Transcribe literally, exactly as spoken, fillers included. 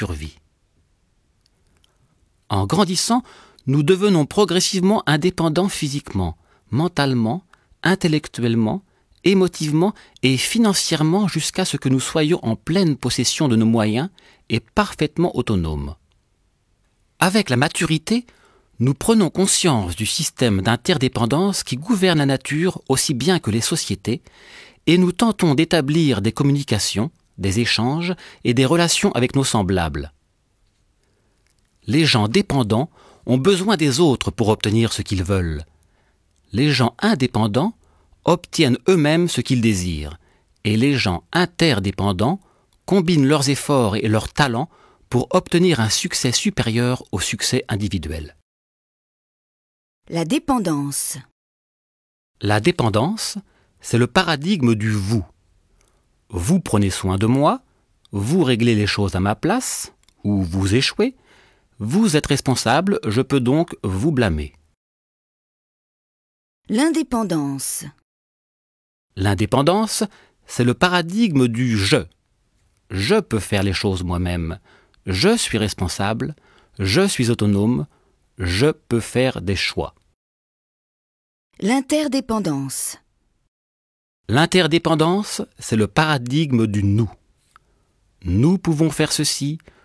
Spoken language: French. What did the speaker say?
survie. En grandissant, nous devenons progressivement indépendants physiquement, mentalement, intellectuellement, émotivement et financièrement jusqu'à ce que nous soyons en pleine possession de nos moyens et parfaitement autonomes. Avec la maturité, nous prenons conscience du système d'interdépendance qui gouverne la nature aussi bien que les sociétés et nous tentons d'établir des communications, des échanges et des relations avec nos semblables. Les gens dépendants ont besoin des autres pour obtenir ce qu'ils veulent. Les gens indépendants obtiennent eux-mêmes ce qu'ils désirent, et les gens interdépendants combinent leurs efforts et leurs talents pour obtenir un succès supérieur au succès individuel. La dépendance. La dépendance, c'est le paradigme du « vous ». Vous prenez soin de moi, vous réglez les choses à ma place, ou vous échouez, vous êtes responsable, je peux donc vous blâmer. L'indépendance. L'indépendance, c'est le paradigme du « je ». Je peux faire les choses moi-même, je suis responsable, je suis autonome, je peux faire des choix. L'interdépendance. L'interdépendance, c'est le paradigme du « nous ». Nous pouvons faire ceci,